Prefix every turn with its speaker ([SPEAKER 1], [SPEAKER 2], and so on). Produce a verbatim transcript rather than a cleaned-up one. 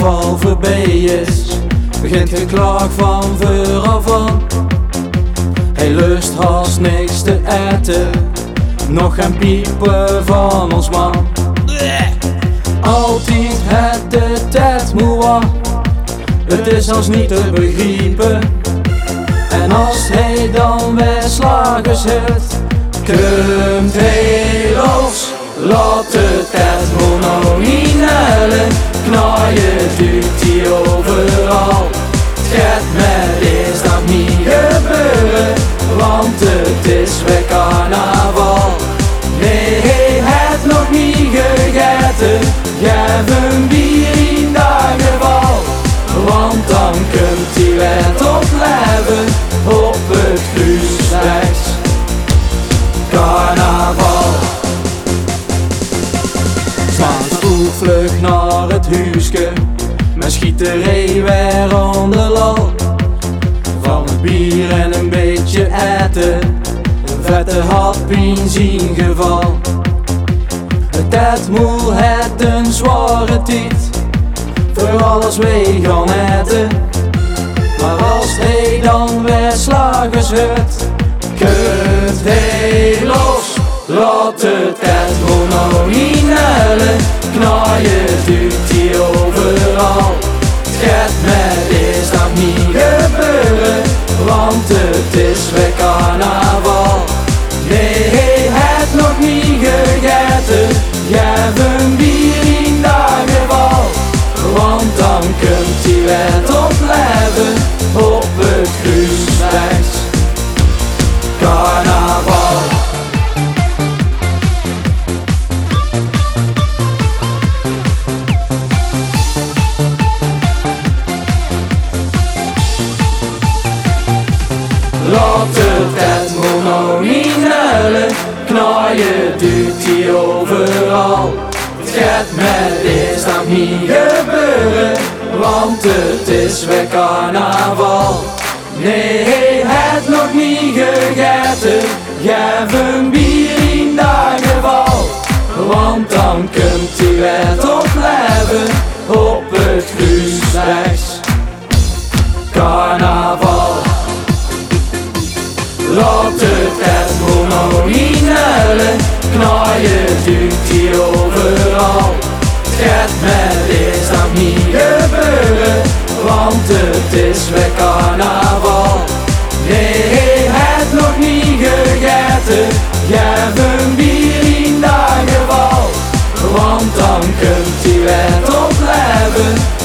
[SPEAKER 1] carnaval voorbij is, begint geklaag van vooraf van. Hij lust haast niks te eten, nog geen piepen van ons man. Altijd het de tijd moe, het is ons niet te begrijpen. En als hij dan weer slagen zit, komt hij los. Laat de tijd nou niet nellen, knaaien duurt hij overal. Het gaat met deze dag niet gebeuren, want het is weer carnaval. Nee, hij heeft nog niet gegeten, geef een bier in dat geval. Want dan komt hij weer tot leven op het kruisweg. Carnaval. S'maands vroeg vlug naar het huisje, met schieterij weer aan de lal. Van het bier en een beetje eten, een vette hap in zijn geval. Het tijd moel het een zware tijd, voor alles wij gaan eten. Maar als hij dan weer slagers wordt, kunt hij los. Laat de tijd gewoon nou niet nellen, knaaien duurt hij overal. Het gaat met deze dag niet gebeuren, want het is weer carnaval. Nee, hij heeft nog niet gegeten, geef een bier in dat geval. Want dan komt hij weer tot leven op het kruisweg. Carnaval. Laat de tijd nou niet nellen, knaaien duurt hij overal. Het gaat met deze dag niet gebeuren, want het is weer carnaval. Nee, hij heeft nog niet gegeten, geef een bier in dat geval. Want dan komt hij weer tot leven op het kruisweg. Carnaval. Laat de tijd nou niet nellen, knaaien duurt hij overal. Het gaat met deze dag niet gebeuren, want het is weer carnaval. Nee, hij heeft nog niet gegeten, geef een bier in dat geval. Want dan komt hij weer tot leven